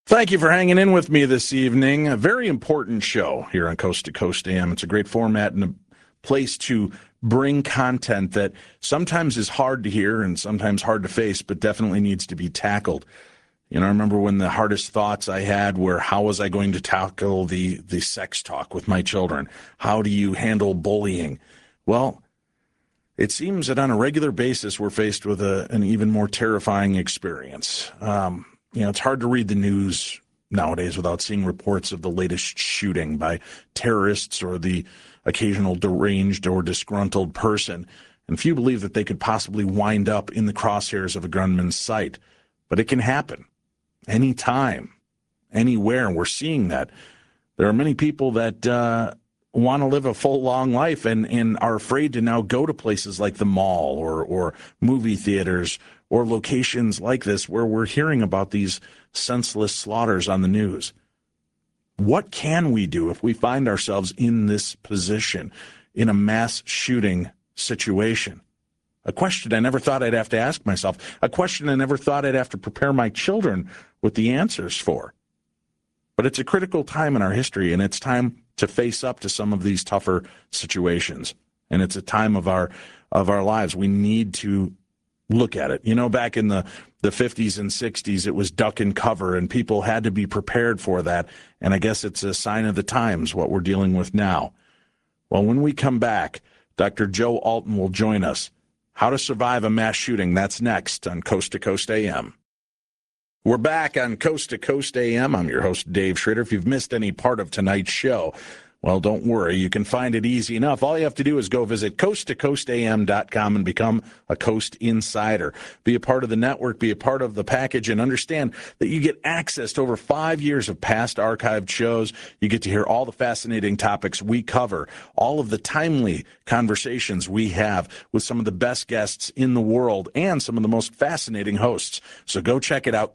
Thank you for hanging in with me this evening. A very important show here on Coast to Coast AM. It's a great format and a place to bring content that sometimes is hard to hear and sometimes hard to face, but definitely needs to be tackled. You know, I remember when the hardest thoughts I had were, how was I going to tackle the sex talk with my children? How do you handle bullying? Well, it seems that on a regular basis, we're faced with an even more terrifying experience. It's hard to read the news nowadays without seeing reports of the latest shooting by terrorists or the occasional deranged or disgruntled person. And few believe that they could possibly wind up in the crosshairs of a gunman's sight. But it can happen anytime, anywhere. And we're seeing that. There are many people that want to live a full, long life and are afraid to now go to places like the mall or movie theaters or locations like this where we're hearing about these senseless slaughters on the news. What can we do if we find ourselves in this position, in a mass shooting situation? A question I never thought I'd have to ask myself, a question I never thought I'd have to prepare my children with the answers for. But it's a critical time in our history, and it's time to face up to some of these tougher situations. And it's a time of our lives. We need to look at it. You know, back in the 50s and 60s, it was duck and cover, and people had to be prepared for that. And I guess it's a sign of the times, what we're dealing with now. Well, when we come back, Dr. Joe Alton will join us. How to survive a mass shooting. That's next on Coast to Coast AM. We're back on Coast to Coast AM. I'm your host, Dave Schrader. If you've missed any part of tonight's show, well, don't worry. You can find it easy enough. All you have to do is go visit coasttocoastam.com and become a Coast Insider. Be a part of the network, be a part of the package, and understand that you get access to over 5 years of past archived shows. You get to hear all the fascinating topics we cover, all of the timely conversations we have with some of the best guests in the world and some of the most fascinating hosts. So go check it out,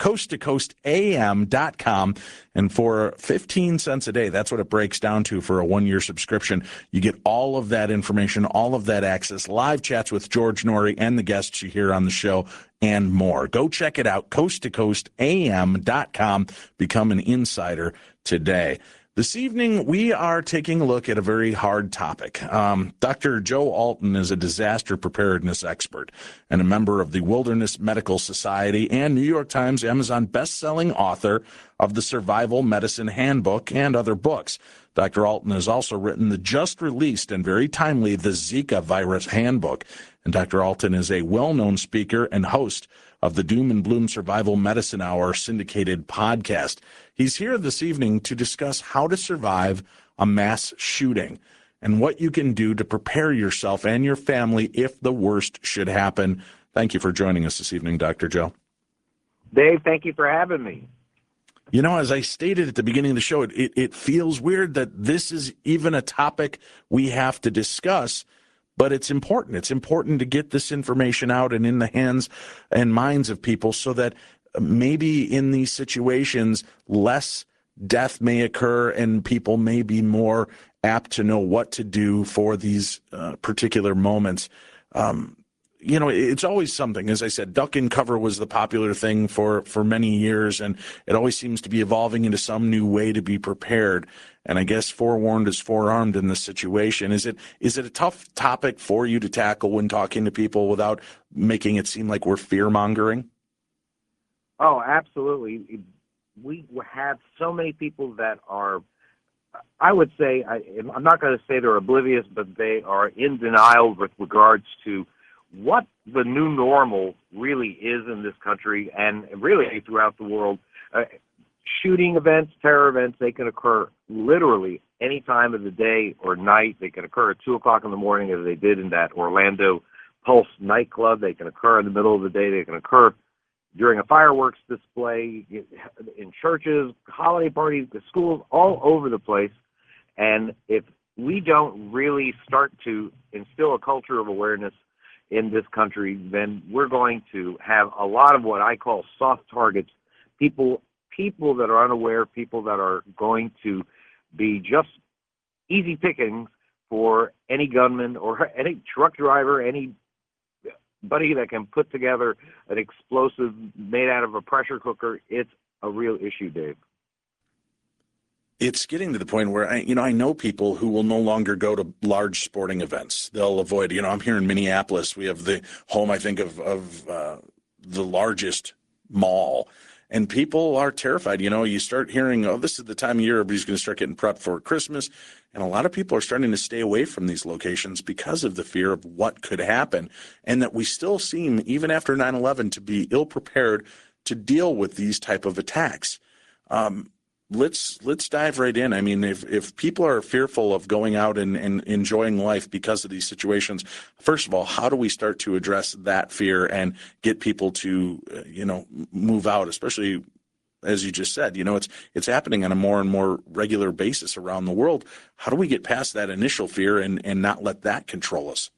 coasttocoastam.com. And for 15 cents a day, that's what it breaks down to for a one-year subscription. You get all of that information, all of that access, live chats with George Noory and the guests you hear on the show, and more. Go check it out, coasttocoastam.com. Become an insider today. This evening, we are taking a look at a very hard topic. Dr. Joe Alton is a disaster preparedness expert and a member of the Wilderness Medical Society and New York Times Amazon best-selling author of the Survival Medicine Handbook and other books. Dr. Alton has also written the just-released and very timely The Zika Virus Handbook. And Dr. Alton is a well-known speaker and host of the Doom and Bloom Survival Medicine Hour syndicated podcast. He's here this evening to discuss how to survive a mass shooting and what you can do to prepare yourself and your family if the worst should happen. Thank you for joining us this evening, Dr. Joe. Dave, thank you for having me. You know, as I stated at the beginning of the show, it feels weird that this is even a topic we have to discuss, but it's important. It's important to get this information out and in the hands and minds of people so that maybe in these situations, less death may occur and people may be more apt to know what to do for these particular moments. It's always something. As I said, duck and cover was the popular thing for many years, and it always seems to be evolving into some new way to be prepared. And I guess forewarned is forearmed in this situation. Is it a tough topic for you to tackle when talking to people without making it seem like we're fear-mongering? Oh, absolutely. We have so many people that are, I would say, I'm not going to say they're oblivious, but they are in denial with regards to what the new normal really is in this country and really throughout the world. Shooting events, terror events, they can occur literally any time of the day or night. They can occur at 2 o'clock in the morning, as they did in that Orlando Pulse nightclub. They can occur in the middle of the day. They can occur during a fireworks display, in churches, holiday parties, schools, all over the place. And if we don't really start to instill a culture of awareness in this country, then we're going to have a lot of what I call soft targets, people that are unaware, people that are going to be just easy pickings for any gunman or any truck driver, anybody that can put together an explosive made out of a pressure cooker. It's a real issue, Dave. It's getting to the point where I know people who will no longer go to large sporting events. They'll avoid. I'm here in Minneapolis. We have the home, I think, of the largest mall, and people are terrified. You start hearing, oh, this is the time of year everybody's going to start getting prepped for Christmas, and a lot of people are starting to stay away from these locations because of the fear of what could happen, and that we still seem, even after 9/11, to be ill prepared to deal with these type of attacks. Let's dive right in. I mean, if people are fearful of going out and enjoying life because of these situations, first of all, how do we start to address that fear and get people to, move out, especially as you just said, it's happening on a more and more regular basis around the world. How do we get past that initial fear and not let that control us?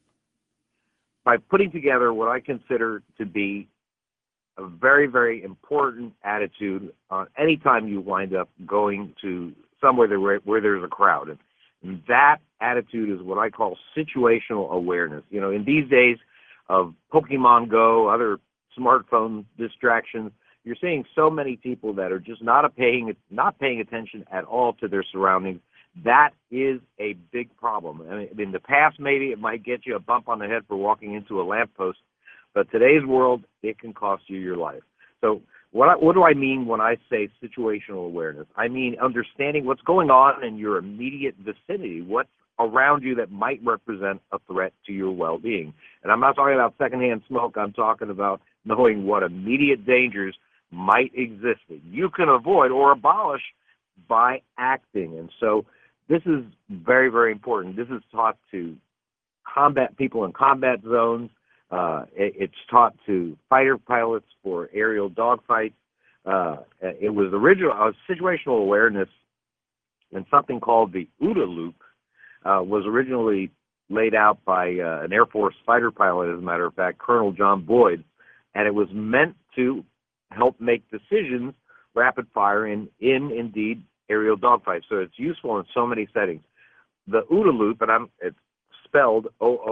By putting together what I consider to be a very, very important attitude on any time you wind up going to somewhere where there's a crowd. And that attitude is what I call situational awareness. In these days of Pokemon Go, other smartphone distractions, you're seeing so many people that are just not paying attention at all to their surroundings. That is a big problem. I mean, in the past, maybe it might get you a bump on the head for walking into a lamppost, but today's world, it can cost you your life. So what do I mean when I say situational awareness? I mean understanding what's going on in your immediate vicinity, what's around you that might represent a threat to your well-being. And I'm not talking about secondhand smoke. I'm talking about knowing what immediate dangers might exist that you can avoid or abolish by acting. And so this is very, very important. This is taught to combat people in combat zones. It's taught to fighter pilots for aerial dogfights. It was situational awareness, and something called the OODA loop was originally laid out by an Air Force fighter pilot, as a matter of fact, Colonel John Boyd, and it was meant to help make decisions rapid fire in indeed aerial dogfights. So it's useful in so many settings. The OODA loop, and it's spelled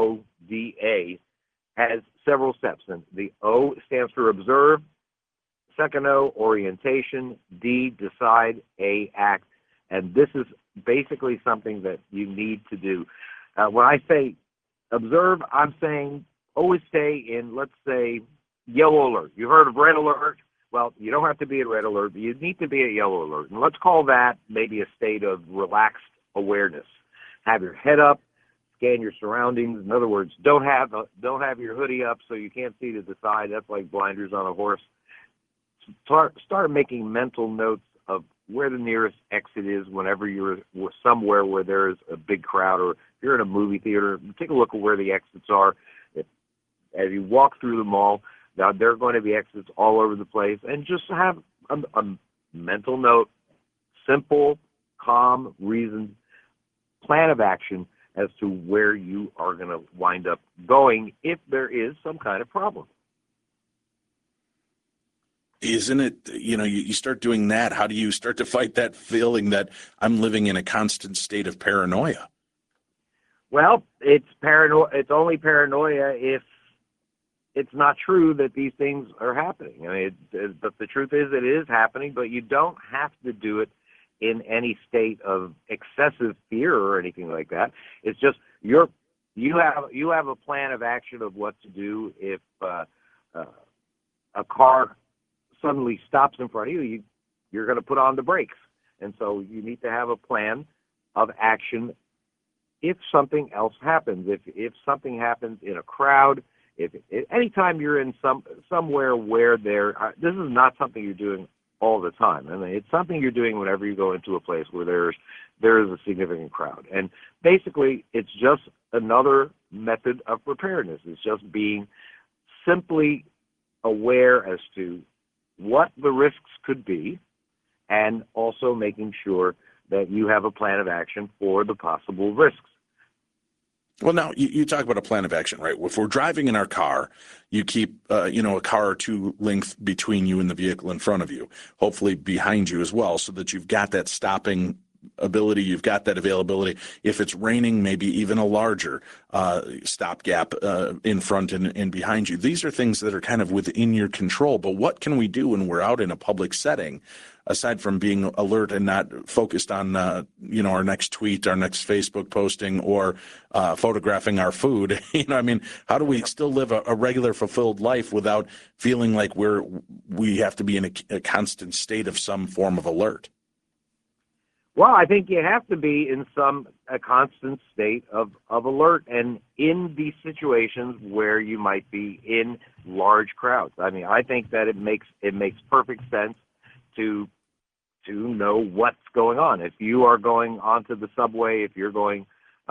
OODA, has several steps. And the O stands for observe, second O, orientation, D, decide, A, act. And this is basically something that you need to do. When I say observe, I'm saying always stay in, let's say, yellow alert. You heard of red alert? Well, you don't have to be at red alert, but you need to be at yellow alert. And let's call that maybe a state of relaxed awareness. Have your head up, scan your surroundings. In other words, don't have your hoodie up so you can't see to the side. That's like blinders on a horse. Start making mental notes of where the nearest exit is whenever you're somewhere where there's a big crowd, or if you're in a movie theater, take a look at where the exits are. As you walk through the mall, now there are going to be exits all over the place, and just have a mental note, simple, calm, reasoned plan of action as to where you are going to wind up going if there is some kind of problem. Isn't it, you start doing that, how do you start to fight that feeling that I'm living in a constant state of paranoia? Well, it's only paranoia if it's not true that these things are happening. I mean, but the truth is it is happening, but you don't have to do it in any state of excessive fear or anything like that. It's just you have a plan of action of what to do if a car suddenly stops in front of you. You're going to put on the brakes, and so you need to have a plan of action if something else happens. If something happens in a crowd, if anytime you're in somewhere where this is not something you're doing all the time. I mean, it's something you're doing whenever you go into a place where there is a significant crowd. And basically, it's just another method of preparedness. It's just being simply aware as to what the risks could be, and also making sure that you have a plan of action for the possible risks. Well, now you talk about a plan of action, right? If we're driving in our car, you keep, a car or two length between you and the vehicle in front of you, hopefully behind you as well, so that you've got that stopping ability, you've got that availability. If it's raining, maybe even a larger stopgap in front and behind you. These are things that are kind of within your control. But what can we do when we're out in a public setting, aside from being alert and not focused on our next tweet, our next Facebook posting, or photographing our food? How do we still live a regular, fulfilled life without feeling like we have to be in a constant state of some form of alert? Well, I think you have to be in a constant state of alert, and in these situations where you might be in large crowds. I think that it makes perfect sense to know what's going on. If you are going onto the subway, if you're going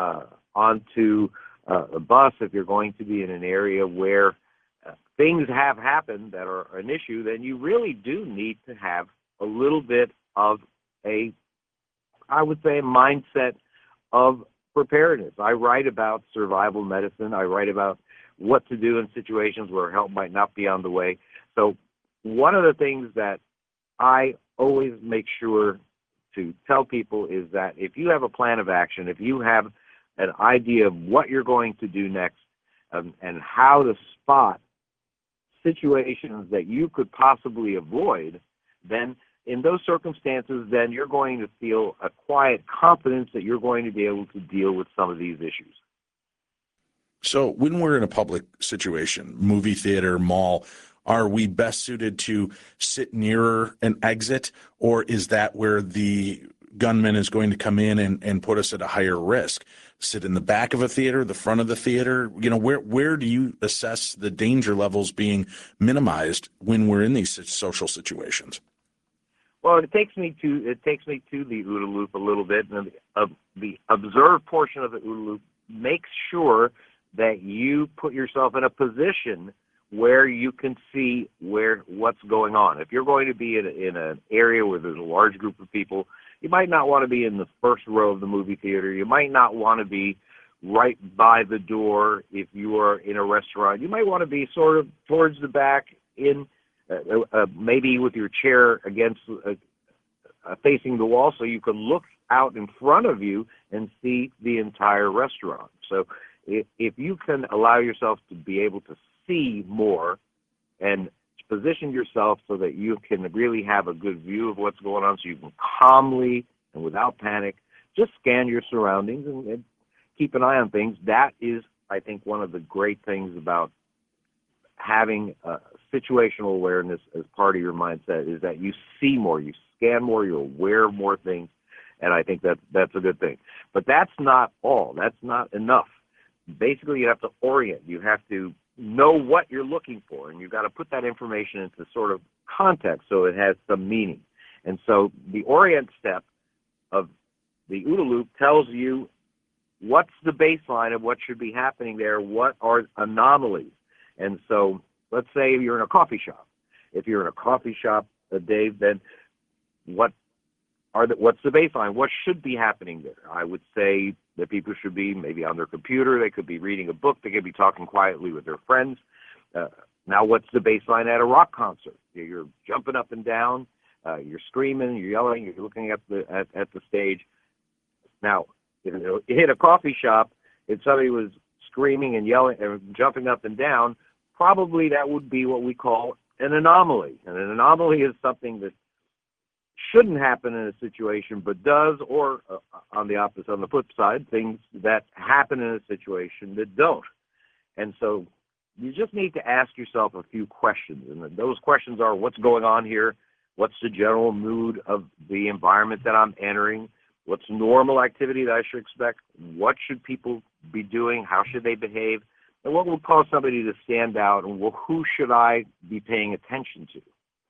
onto a bus, if you're going to be in an area where things have happened that are an issue, then you really do need to have a little bit of I would say, a mindset of preparedness. I write about survival medicine. I write about what to do in situations where help might not be on the way. So one of the things that I always make sure to tell people is that if you have a plan of action, if you have an idea of what you're going to do next, and how to spot situations that you could possibly avoid, then in those circumstances, then you're going to feel a quiet confidence that you're going to be able to deal with some of these issues. So when we're in a public situation, movie theater, mall, are we best suited to sit nearer an exit, or is that where the gunman is going to come in and put us at a higher risk? Sit in the back of a theater, the front of the theater? Where do you assess the danger levels being minimized when we're in these social situations? Well, it takes me to the OODA loop a little bit, and the observed portion of the OODA loop makes sure that you put yourself in a position where you can see what's going on. If you're going to be in an area where there's a large group of people, you might not want to be in the first row of the movie theater. You might not want to be right by the door if you are in a restaurant. You might want to be sort of towards the back in maybe with your chair against facing the wall, so you can look out in front of you and see the entire restaurant. So if you can allow yourself to be able to see more and position yourself so that you can really have a good view of what's going on, so you can calmly and without panic just scan your surroundings and keep an eye on things. That is, I think, one of the great things about having situational awareness as part of your mindset, is that you see more, you scan more, you're aware of more things, and I think that's a good thing. But that's not all. That's not enough. Basically, you have to orient. You have to know what you're looking for, and you've got to put that information into sort of context so it has some meaning. And so the orient step of the OODA loop tells you what's the baseline of what should be happening there, what are anomalies. And so let's say you're in a coffee shop. If you're in a coffee shop, Dave, then what's the baseline? What should be happening there? I would say that people should be maybe on their computer. They could be reading a book. They could be talking quietly with their friends. Now, what's the baseline at a rock concert? You're jumping up and down. You're screaming. You're yelling. You're looking at the stage. Now, if you hit a coffee shop, if somebody was screaming and yelling and jumping up and down, probably that would be what we call an anomaly. And an anomaly is something that shouldn't happen in a situation but does, or on the flip side, things that happen in a situation that don't. And so you just need to ask yourself a few questions, and those questions are: what's going on here? What's the general mood of the environment that I'm entering? What's normal activity that I should expect? What should people be doing? How should they behave? And what would cause somebody to stand out? And who should I be paying attention to?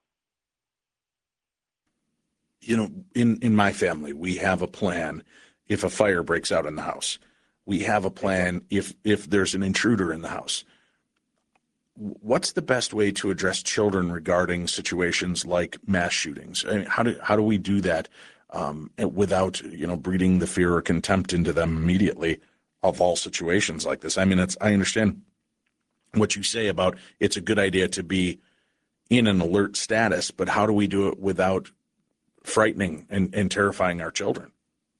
In my family, we have a plan if a fire breaks out in the house. We have a plan if there's an intruder in the house. What's the best way to address children regarding situations like mass shootings? I mean, how do we do that without breeding the fear or contempt into them immediately of all situations like this? I mean, I understand what you say about it's a good idea to be in an alert status, but how do we do it without frightening and terrifying our children?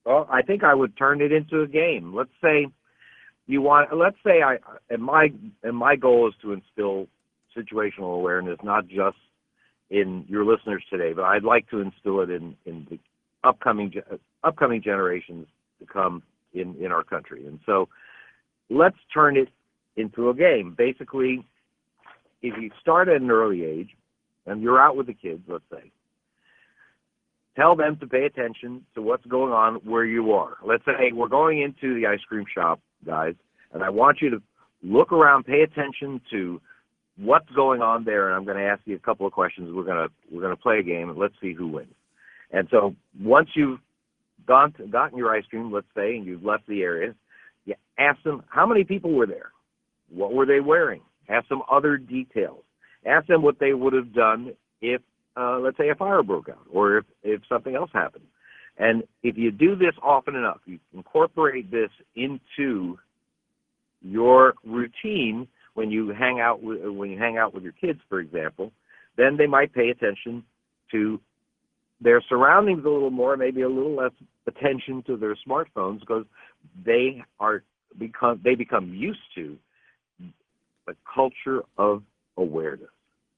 Well, I think I would turn it into a game. Let's say you want. Let's say and my goal is to instill situational awareness, not just in your listeners today, but I'd like to instill it in the upcoming generations to come in our country. And so let's turn it into a game. Basically, if you start at an early age and you're out with the kids, let's say, tell them to pay attention to what's going on where you are. Let's say we're going into the ice cream shop, guys, and I want you to look around, pay attention to what's going on there, and I'm going to ask you a couple of questions. We're going to play a game, and let's see who wins. And so once you've gotten your ice cream, let's say, and you've left the area, you ask them how many people were there, what were they wearing, ask them other details, ask them what they would have done if, let's say, a fire broke out or if something else happened. And if you do this often enough, you incorporate this into your routine when you hang out with your kids, for example, then they might pay attention to their surroundings a little more, maybe a little less attention to their smartphones, because they become used to the culture of awareness.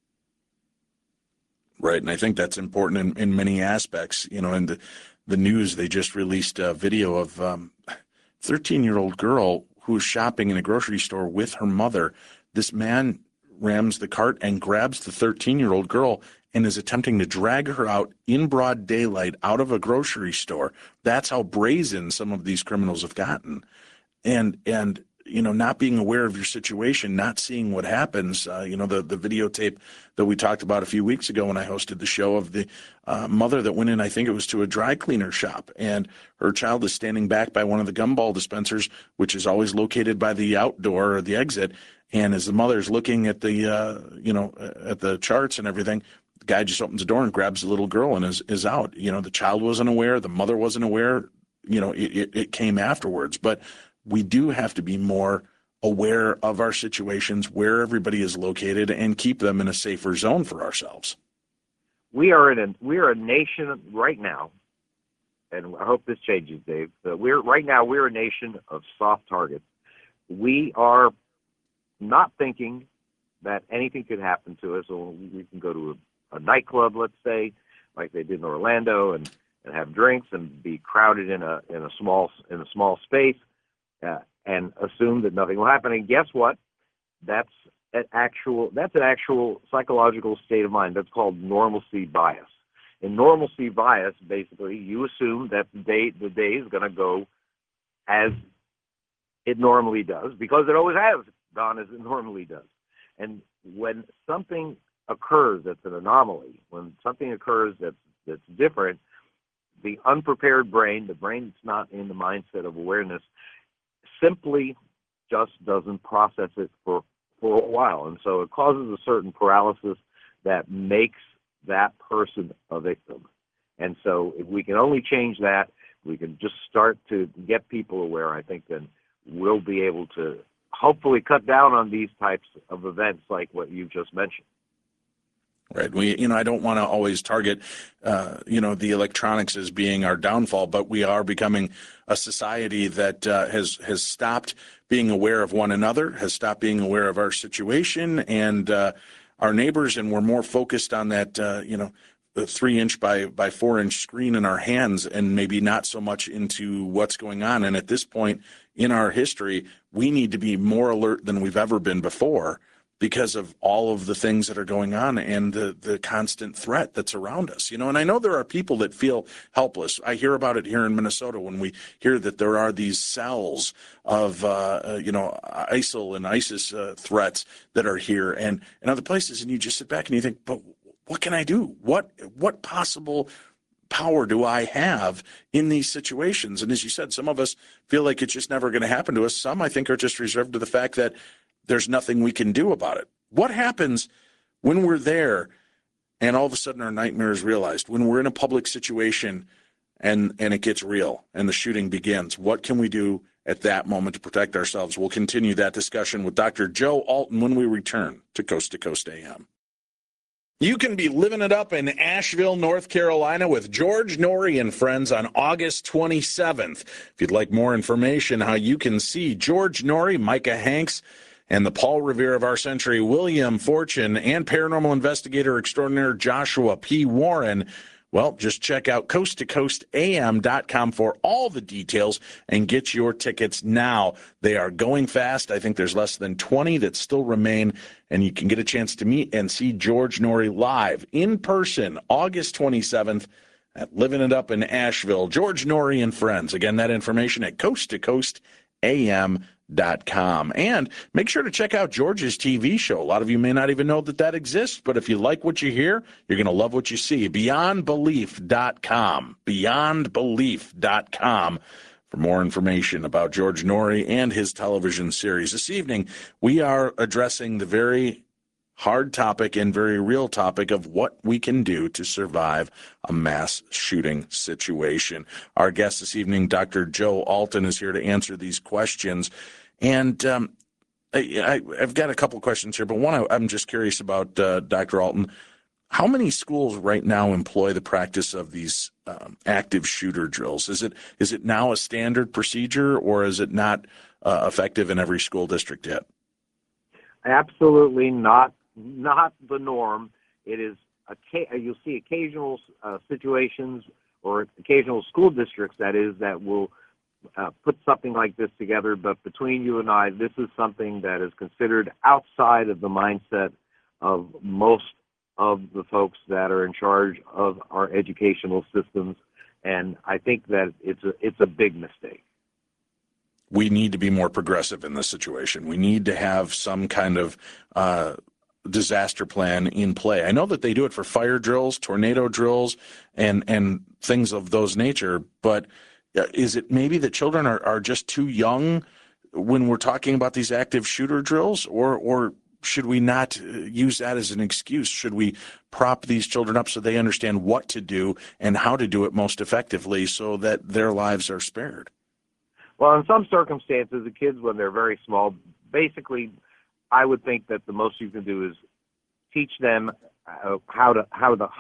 Right, and I think that's important in many aspects. You know, in the news, they just released a video of 13-year-old girl who's shopping in a grocery store with her mother. This man rams the cart and grabs the 13-year-old girl and is attempting to drag her out in broad daylight out of a grocery store. That's how brazen some of these criminals have gotten. And you know, not being aware of your situation, not seeing what happens. You know, the videotape that we talked about a few weeks ago when I hosted the show of the mother that went in, I think it was to a dry cleaner shop, and her child is standing back by one of the gumball dispensers, which is always located by the outdoor or the exit. And as the mother's looking at the, you know, at the charts and everything, the guy just opens the door and grabs the little girl and is out. You know, the child wasn't aware, the mother wasn't aware. You know, it came afterwards, but we do have to be more aware of our situations, where everybody is located, and keep them in a safer zone for ourselves. We are a nation right now, and I hope this changes, Dave. But we're a nation of soft targets. We are not thinking that anything could happen to us, or we can go to a nightclub, let's say, like they did in Orlando, and have drinks and be crowded in a small space. And assume that nothing will happen. And guess what? That's an actual psychological state of mind. That's called normalcy bias. In normalcy bias, basically, you assume that the day is going to go as it normally does, because it always has gone as it normally does. And when something occurs that's an anomaly, when something occurs that's different, the unprepared brain, the brain that's not in the mindset of awareness, simply just doesn't process it for a while. And so it causes a certain paralysis that makes that person a victim. And so if we can only change that, we can just start to get people aware, I think then we'll be able to hopefully cut down on these types of events like what you just mentioned. Right. I don't want to always target, the electronics as being our downfall, but we are becoming a society that has stopped being aware of one another, has stopped being aware of our situation and our neighbors, and we're more focused on that, the 3-inch by 4-inch screen in our hands, and maybe not so much into what's going on. And at this point in our history, we need to be more alert than we've ever been before, because of all of the things that are going on and the constant threat that's around us. And I know there are people that feel helpless. I hear about it here in Minnesota when we hear that there are these cells of, ISIL and ISIS threats that are here and other places. And you just sit back and you think, but what can I do? What possible power do I have in these situations? And as you said, some of us feel like it's just never going to happen to us. Some, I think, are just reserved to the fact that there's nothing we can do about it. What happens when we're there and all of a sudden our nightmare is realized, when we're in a public situation and it gets real and the shooting begins? What can we do at that moment to protect ourselves? We'll continue that discussion with Dr. Joe Alton when we return to Coast AM. You can be living it up in Asheville, North Carolina with George Norrie and friends on August 27th. If you'd like more information how you can see George Norrie, Micah Hanks, and the Paul Revere of our century, William Fortune, and paranormal investigator extraordinaire Joshua P. Warren, well, just check out coasttocoastam.com for all the details and get your tickets now. They are going fast. I think there's less than 20 that still remain, and you can get a chance to meet and see George Norrie live in person August 27th at Living It Up in Asheville. George Norrie and friends. Again, that information at coasttocoastam.com. And make sure to check out George's TV show. A lot of you may not even know that exists, but if you like what you hear, you're going to love what you see. Beyondbelief.com. Beyondbelief.com for more information about George Norrie and his television series. This evening, we are addressing the very hard topic and very real topic of what we can do to survive a mass shooting situation. Our guest this evening, Dr. Joe Alton, is here to answer these questions. And I've got a couple questions here, but one I'm just curious about, Dr. Alton. How many schools right now employ the practice of these active shooter drills? Is it now a standard procedure, or is it not effective in every school district yet? Absolutely not the norm. It is you'll see occasional situations or occasional school districts that will put something like this together. But between you and I, this is something that is considered outside of the mindset of most of the folks that are in charge of our educational systems, and I think that it's a big mistake. We need to be more progressive in this situation. We need to have some kind of disaster plan in play. I know that they do it for fire drills, tornado drills, and things of those nature, but is it maybe that children are just too young when we're talking about these active shooter drills, or should we not use that as an excuse? Should we prop these children up so they understand what to do and how to do it most effectively so that their lives are spared? Well, in some circumstances, the kids, when they're very small, basically, I would think that the most you can do is teach them how to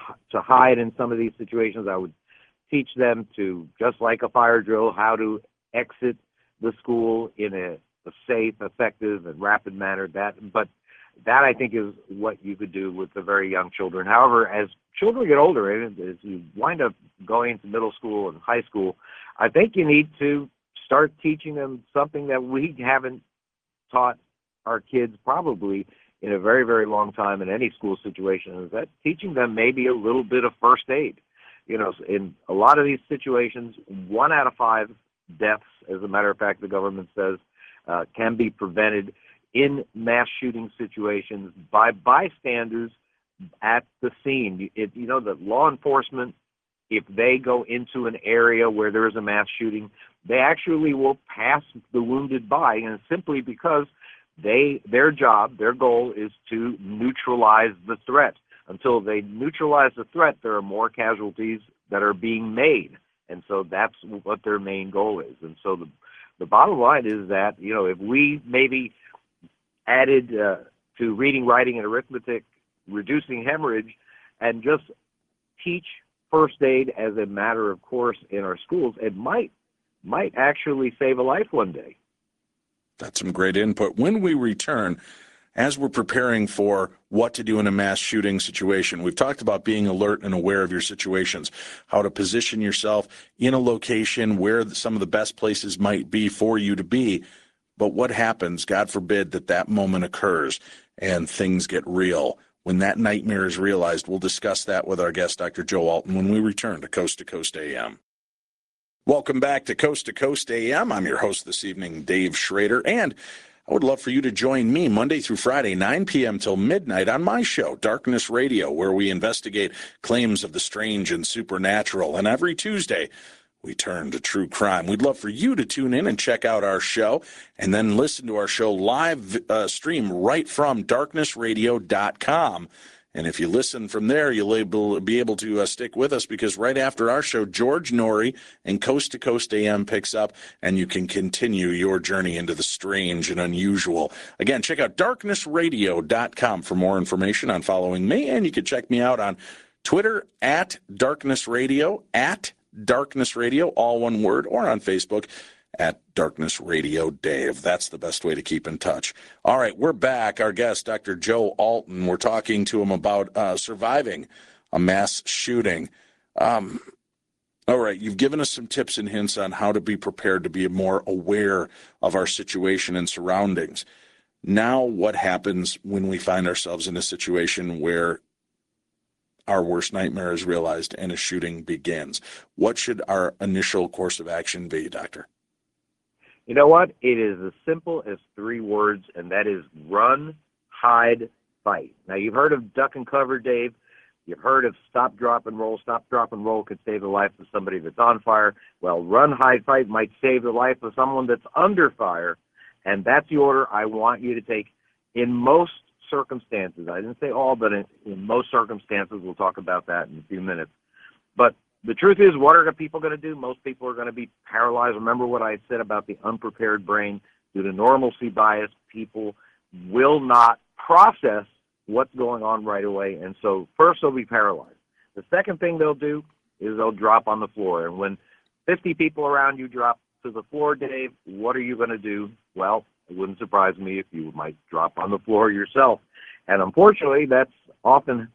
hide in some of these situations. I would teach them to, just like a fire drill, how to exit the school in a safe, effective, and rapid manner. But that, I think, is what you could do with the very young children. However, as children get older, and as you wind up going into middle school and high school, I think you need to start teaching them something that we haven't taught our kids probably in a very, very long time in any school situation, is that teaching them maybe a little bit of first aid. You know, in a lot of these situations, 1 out of 5 deaths, as a matter of fact, the government says, can be prevented in mass shooting situations by bystanders at the scene. You know that law enforcement, if they go into an area where there is a mass shooting, they actually will pass the wounded by, and simply because their job, their goal is to neutralize the threat. Until they neutralize the threat, there are more casualties that are being made, and so that's what their main goal is. And so the bottom line is that, you know, if we maybe added to reading, writing, and arithmetic, reducing hemorrhage, and just teach first aid as a matter of course in our schools, it might actually save a life one day. That's some great input. When we return, as we're preparing for what to do in a mass shooting situation, we've talked about being alert and aware of your situations, how to position yourself in a location where some of the best places might be for you to be. But what happens, God forbid, that moment occurs and things get real? When that nightmare is realized, we'll discuss that with our guest, Dr. Joe Alton, when we return to Coast AM. Welcome back to Coast AM. I'm your host this evening, Dave Schrader, and I would love for you to join me Monday through Friday, 9 p.m. till midnight on my show, Darkness Radio, where we investigate claims of the strange and supernatural. And every Tuesday, we turn to true crime. We'd love for you to tune in and check out our show and then listen to our show live stream right from darknessradio.com. And if you listen from there, you'll be able to stick with us, because right after our show, George Noory and Coast to Coast AM picks up, and you can continue your journey into the strange and unusual. Again, check out darknessradio.com for more information on following me, and you can check me out on Twitter at Darkness Radio, all one word, or on Facebook at Darkness Radio Dave. That's the best way to keep in touch. All right, we're back. Our guest, Dr. Joe Alton. We're talking to him about surviving a mass shooting. All right, you've given us some tips and hints on how to be prepared to be more aware of our situation and surroundings. Now, what happens when we find ourselves in a situation where our worst nightmare is realized and a shooting begins? What should our initial course of action be, Doctor? You know what? It is as simple as 3 words, and that is run, hide, fight. Now, you've heard of duck and cover, Dave. You've heard of stop, drop, and roll. Stop, drop, and roll could save the life of somebody that's on fire. Well, run, hide, fight might save the life of someone that's under fire, and that's the order I want you to take in most circumstances. I didn't say all, but in most circumstances. We'll talk about that in a few minutes. But the truth is, what are the people going to do? Most people are going to be paralyzed. Remember what I said about the unprepared brain. Due to normalcy bias, people will not process what's going on right away, and so first they'll be paralyzed. The second thing they'll do is they'll drop on the floor, and when 50 people around you drop to the floor, Dave, what are you going to do? Well, it wouldn't surprise me if you might drop on the floor yourself, and unfortunately, that often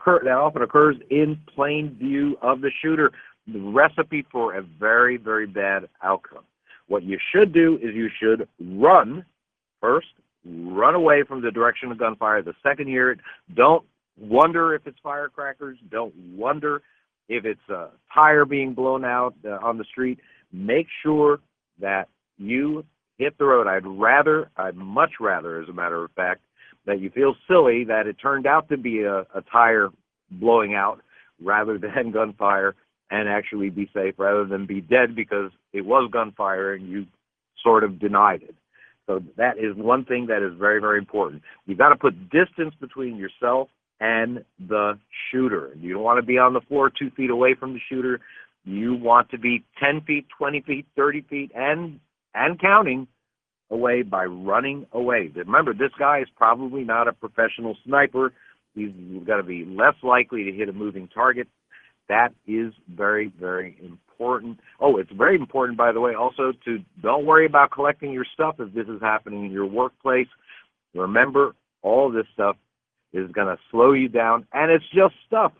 occurs in plain view of the shooter. The recipe for a very, very bad outcome. What you should do is you should run first. Run away from the direction of gunfire. The second you hear it, don't wonder if it's firecrackers. Don't wonder if it's a tire being blown out on the street. Make sure that you hit the road. I'd much rather, as a matter of fact, that you feel silly that it turned out to be a tire blowing out rather than gunfire, and actually be safe rather than be dead because it was gunfire and you sort of denied it. So that is one thing that is very, very important. You've got to put distance between yourself and the shooter. You don't want to be on the floor 2 feet away from the shooter. You want to be 10 feet, 20 feet, 30 feet, and counting away by running away. Remember, this guy is probably not a professional sniper. He's got to be less likely to hit a moving target. That is very, very important. Oh, it's very important, by the way, also to don't worry about collecting your stuff if this is happening in your workplace. Remember, all this stuff is going to slow you down, and it's just stuff.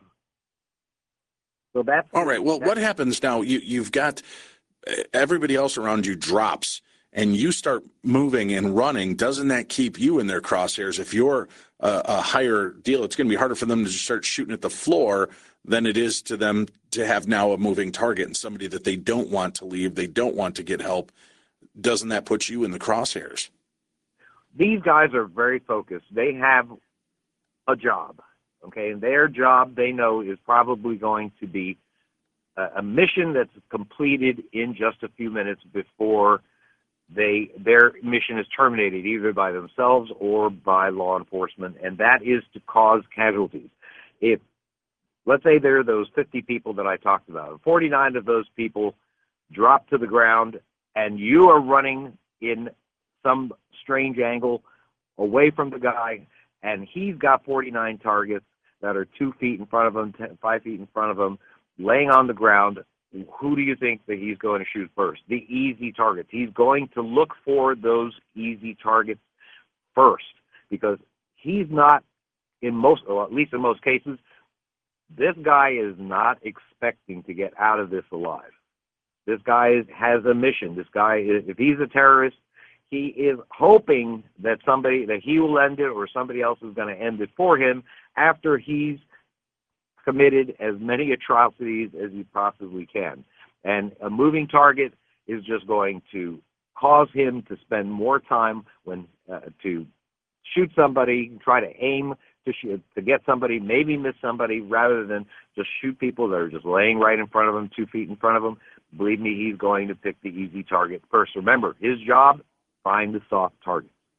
So that's all right. Well, what happens now? You've got everybody else around you drops, and you start moving and running. Doesn't that keep you in their crosshairs? If you're a higher deal, it's going to be harder for them to just start shooting at the floor than it is to them to have now a moving target and somebody that they don't want to leave, they don't want to get help. Doesn't that put you in the crosshairs? These guys are very focused. They have a job, okay? And their job, they know, is probably going to be a mission that's completed in just a few minutes before their mission is terminated, either by themselves or by law enforcement, and that is to cause casualties. If, let's say, there are those 50 people that I talked about, 49 of those people drop to the ground, and you are running in some strange angle away from the guy, and he's got 49 targets that are 2 feet in front of him, 5 feet in front of him, laying on the ground. Who do you think that he's going to shoot first? The easy targets. He's going to look for those easy targets first, because he's not, in most, or at least in most cases, this guy is not expecting to get out of this alive. This guy has a mission. This guy, if he's a terrorist, he is hoping that he will end it, or somebody else is going to end it for him after he's committed as many atrocities as he possibly can. And a moving target is just going to cause him to spend more time to shoot somebody, try to aim to get somebody, maybe miss somebody, rather than just shoot people that are just laying right in front of him, 2 feet in front of him. Believe me, he's going to pick the easy target first. Remember, his job, find the soft target.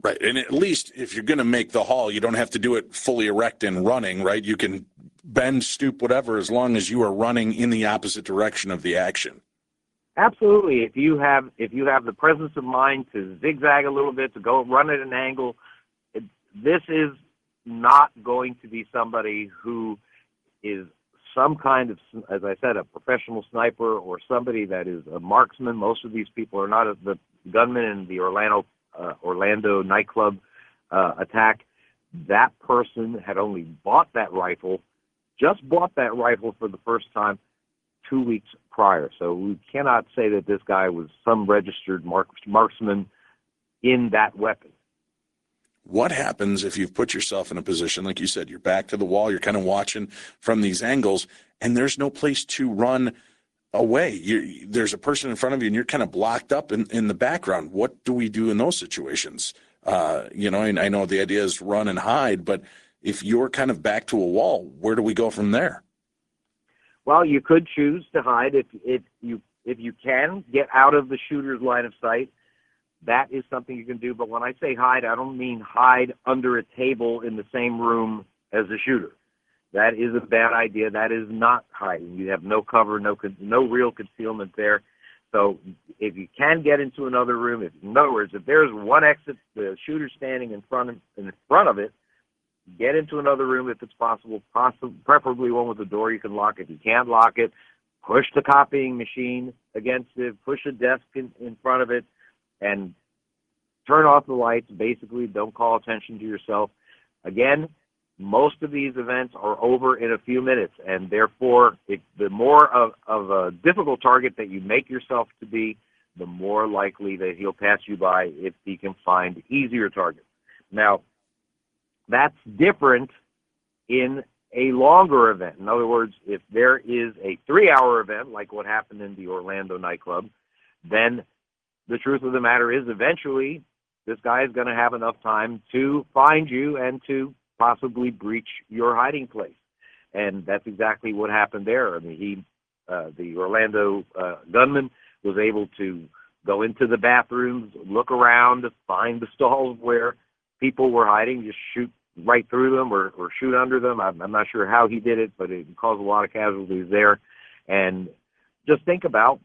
Right. And at least if you're going to make the haul, you don't have to do it fully erect and running, right? You can bend, stoop, whatever, as long as you are running in the opposite direction of the action. Absolutely. If you have the presence of mind to zigzag a little bit, to go run at an angle, this is not going to be somebody who is some kind of, as I said, a professional sniper or somebody that is a marksman. Most of these people are not. The gunman in the Orlando nightclub attack, that person had only just bought that rifle for the first time 2 weeks prior. So we cannot say that this guy was some registered marksman in that weapon. What happens if you've put yourself in a position, like you said, you're back to the wall, you're kind of watching from these angles, and there's no place to run away? There's a person in front of you, and you're kind of blocked up in the background. What do we do in those situations? And I know the idea is run and hide, but if you're kind of back to a wall, where do we go from there? Well, you could choose to hide if you can get out of the shooter's line of sight. That is something you can do. But when I say hide, I don't mean hide under a table in the same room as the shooter. That is a bad idea. That is not hiding. You have no cover, no real concealment there. So if you can get into another room, in other words, if there's one exit, the shooter's standing in front of it, get into another room if it's possible, preferably one with a door you can lock. If you can't lock it, push the copying machine against it, push a desk in front of it, and turn off the lights. Basically, don't call attention to yourself. Again, most of these events are over in a few minutes, and therefore, the more of a difficult target that you make yourself to be, the more likely that he'll pass you by if he can find easier targets. Now, that's different in a longer event. In other words, if there is a 3-hour event, like what happened in the Orlando nightclub, then the truth of the matter is eventually this guy is going to have enough time to find you and to possibly breach your hiding place. And that's exactly what happened there. I mean, the Orlando gunman was able to go into the bathrooms, look around, find the stalls where people were hiding, just shoot right through them or shoot under them. I'm not sure how he did it, but it caused a lot of casualties there. And just think about,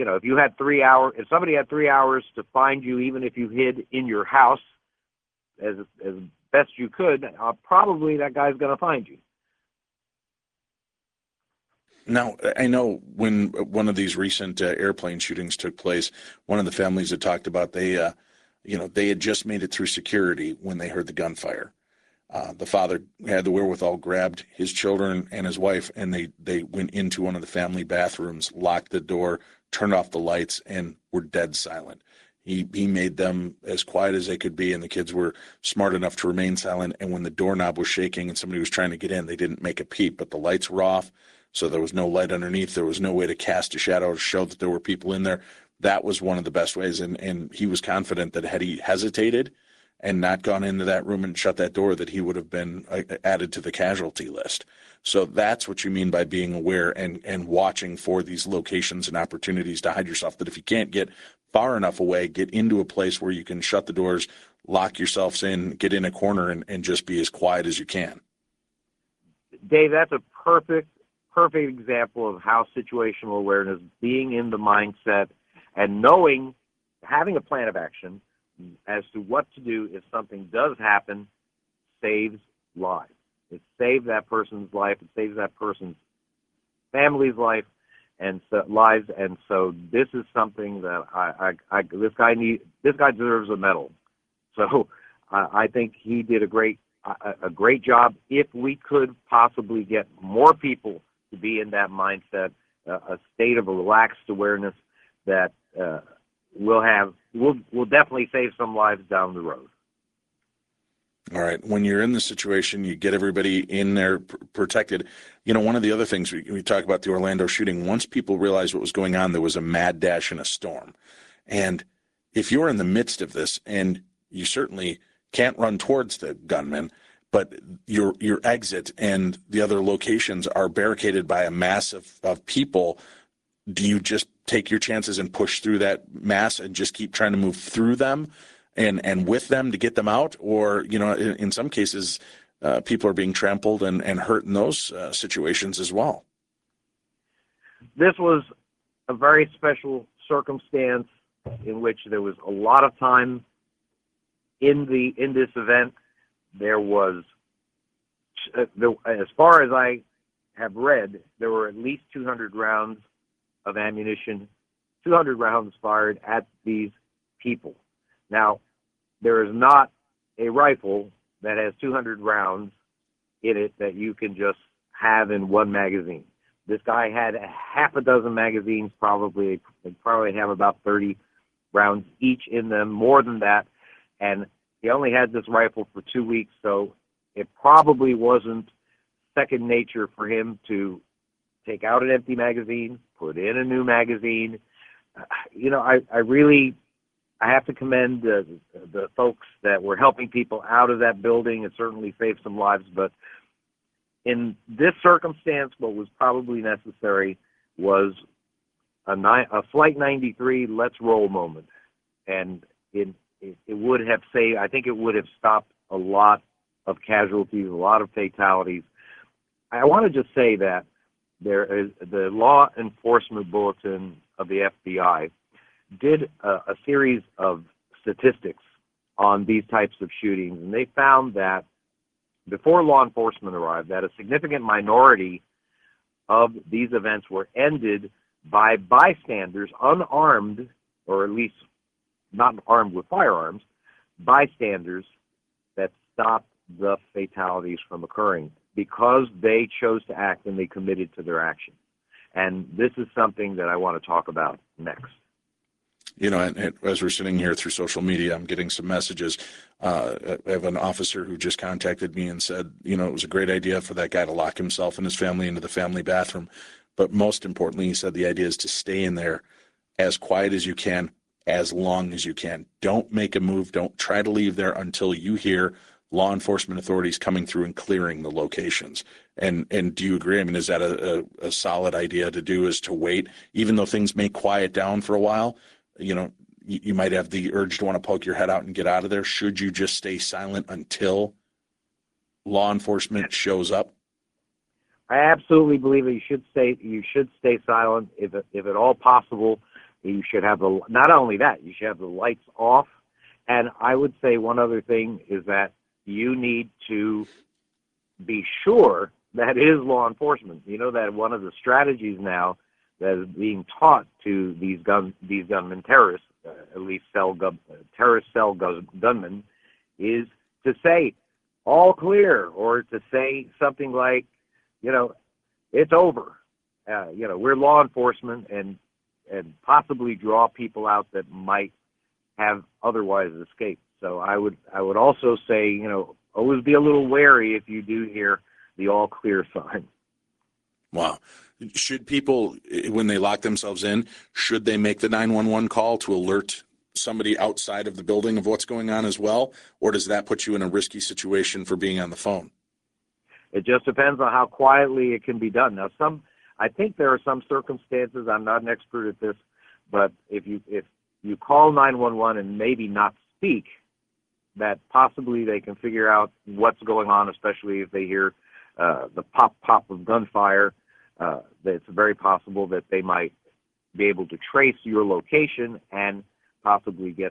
if somebody had 3 hours to find you, even if you hid in your house as best you could, probably that guy's going to find you. Now, I know when one of these recent airplane shootings took place, one of the families had talked about they had just made it through security when they heard the gunfire. The father had the wherewithal, grabbed his children and his wife, and they went into one of the family bathrooms, locked the door, turned off the lights, and were dead silent. He made them as quiet as they could be, and the kids were smart enough to remain silent. And when the doorknob was shaking and somebody was trying to get in, they didn't make a peep, but the lights were off, so there was no light underneath. There was no way to cast a shadow to show that there were people in there. That was one of the best ways, and he was confident that had he hesitated and not gone into that room and shut that door, that he would have been added to the casualty list. So that's what you mean by being aware and watching for these locations and opportunities to hide yourself, that if you can't get far enough away, get into a place where you can shut the doors, lock yourselves in, get in a corner, and just be as quiet as you can. Dave, that's a perfect example of how situational awareness, being in the mindset and having a plan of action as to what to do if something does happen, saves lives. It saves that person's life. It saves that person's family's life and lives. And so this is something that this guy deserves a medal. So I think he did a great job. If we could possibly get more people to be in that mindset, a state of a relaxed awareness, that we'll definitely save some lives down the road. All right. When you're in the situation, you get everybody in there protected. One of the other things we talk about the Orlando shooting, once people realized what was going on, there was a mad dash and a storm. And if you're in the midst of this, and you certainly can't run towards the gunman, but your exit and the other locations are barricaded by a mass of people, do you just take your chances and push through that mass and just keep trying to move through them? and with them to get them out, or in some cases people are being trampled and hurt in those situations as well. This was a very special circumstance in which there was a lot of time in this event. There was, as far as I have read, there were at least 200 rounds of ammunition, 200 rounds fired at these people. Now, there is not a rifle that has 200 rounds in it that you can just have in one magazine. This guy had a half a dozen magazines, probably. They probably have about 30 rounds each in them, more than that. And he only had this rifle for 2 weeks, so it probably wasn't second nature for him to take out an empty magazine, put in a new magazine. I have to commend the folks that were helping people out of that building. It certainly saved some lives, but in this circumstance, what was probably necessary was a Flight 93 let's roll moment. And it would have saved, I think it would have stopped a lot of casualties, a lot of fatalities. I want to just say that there is the Law Enforcement Bulletin of the FBI did a series of statistics on these types of shootings, and they found that before law enforcement arrived, that a significant minority of these events were ended by bystanders, unarmed, or at least not armed with firearms, bystanders that stopped the fatalities from occurring because they chose to act and they committed to their action. And this is something that I want to talk about next. And as we're sitting here through social media, I'm getting some messages. I have an officer who just contacted me and said, it was a great idea for that guy to lock himself and his family into the family bathroom. But most importantly, he said the idea is to stay in there as quiet as you can, as long as you can. Don't make a move. Don't try to leave there until you hear law enforcement authorities coming through and clearing the locations. And do you agree? I mean, is that a solid idea to do, is to wait, even though things may quiet down for a while? You might have the urge to want to poke your head out and get out of there. Should you just stay silent until law enforcement shows up? I absolutely believe that you should stay silent if at all possible. You should have not only that, you should have the lights off. And I would say one other thing is that you need to be sure that it is law enforcement. You know that one of the strategies now that is being taught to these gunmen terrorists, at least terrorist cell gunmen, is to say all clear, or to say something like, it's over. We're law enforcement, and possibly draw people out that might have otherwise escaped. So I would also say, always be a little wary if you do hear the all clear sign. Wow. Should people, when they lock themselves in, should they make the 911 call to alert somebody outside of the building of what's going on as well? Or does that put you in a risky situation for being on the phone? It just depends on how quietly it can be done. Now, I think there are some circumstances, I'm not an expert at this, but if you call 911 and maybe not speak, that possibly they can figure out what's going on, especially if they hear the pop of gunfire. It's very possible that they might be able to trace your location and possibly get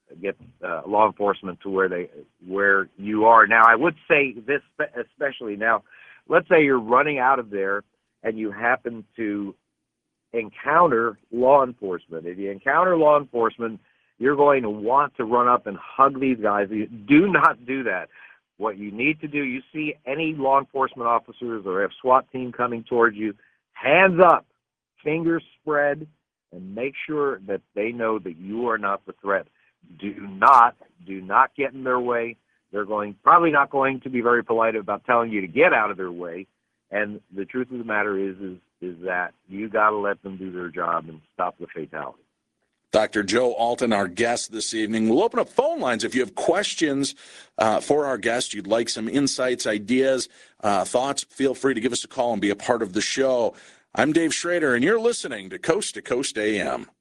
law enforcement to where you are. Now, I would say this especially now. Let's say you're running out of there and you happen to encounter law enforcement. If you encounter law enforcement, you're going to want to run up and hug these guys. Do not do that. What you need to do, you see any law enforcement officers or a SWAT team coming towards you, hands up, fingers spread, and make sure that they know that you are not the threat. Do not get in their way. They're probably not going to be very polite about telling you to get out of their way. And the truth of the matter is that you got to let them do their job and stop the fatality. Dr. Joe Alton, our guest this evening. We'll open up phone lines if you have questions for our guest. You'd like some insights, ideas, thoughts, feel free to give us a call and be a part of the show. I'm Dave Schrader, and you're listening to Coast AM.